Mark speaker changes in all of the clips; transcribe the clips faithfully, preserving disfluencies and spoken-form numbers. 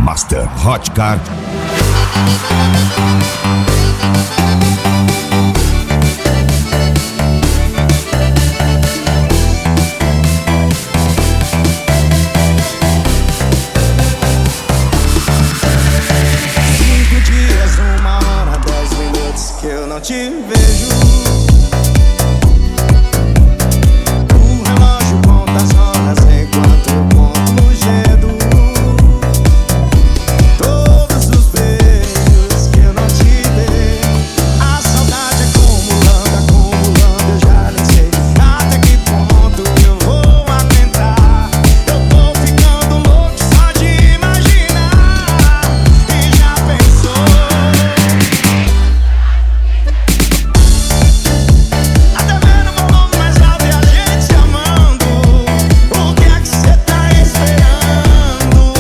Speaker 1: Master Hotcar.
Speaker 2: Cinco dias, uma hora, dez minutos que eu não te vejo. O relógio conta as horas enquanto eu conto no gedo. Todos os beijos que eu não te dei, a saudade acumulando, acumulando, eu já nem sei até que ponto eu vou aguentar. Eu tô ficando louco só de imaginar. E já pensou? Até vendo o volume mais alto e a gente se amando. O que é que cê tá esperando?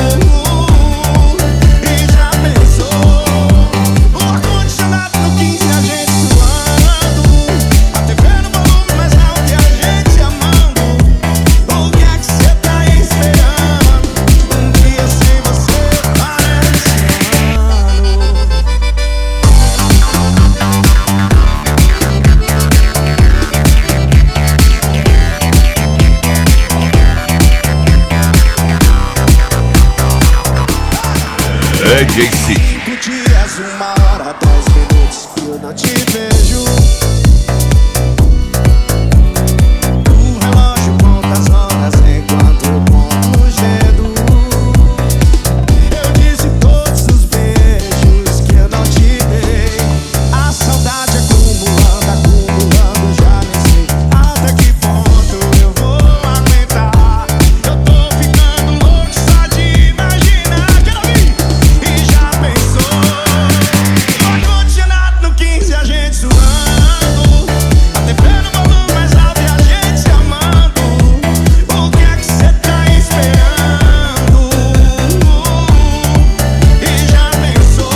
Speaker 2: E já pensou? O ar-condicionado no quinze, a gente suando. Até vendo o volume mais alto e a gente se amando. O que é que cê tá esperando? Um dia sem você parece um ano.
Speaker 1: D J Cid.
Speaker 2: Cinco dias, uma hora, dez minutos que eu não te vejo. O relógio conta as horas enquanto eu conto no gedo. Eu disse todos os beijos que eu não te dei, a saudade acumulando, acumulando, já nem sei até que ponto eu vou aguentar. Eu tô ficando louco só de imaginar. Quero ouvir! E já pensou? O ar-condicionado no quinze, a gente suando. Até vendo o volume mais alto e a gente se amando. O que é que cê tá esperando? E já pensou?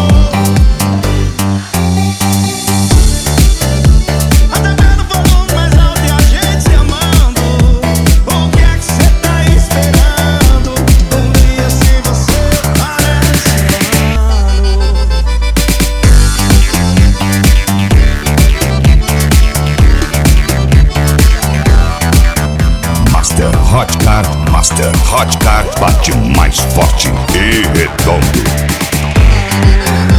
Speaker 2: Até vendo o volume mais alto e a gente se amando. O que é que cê tá esperando? Um dia sem você parece um ano.
Speaker 1: Master Hotcar. Master Hotcar bate mais forte e redondo.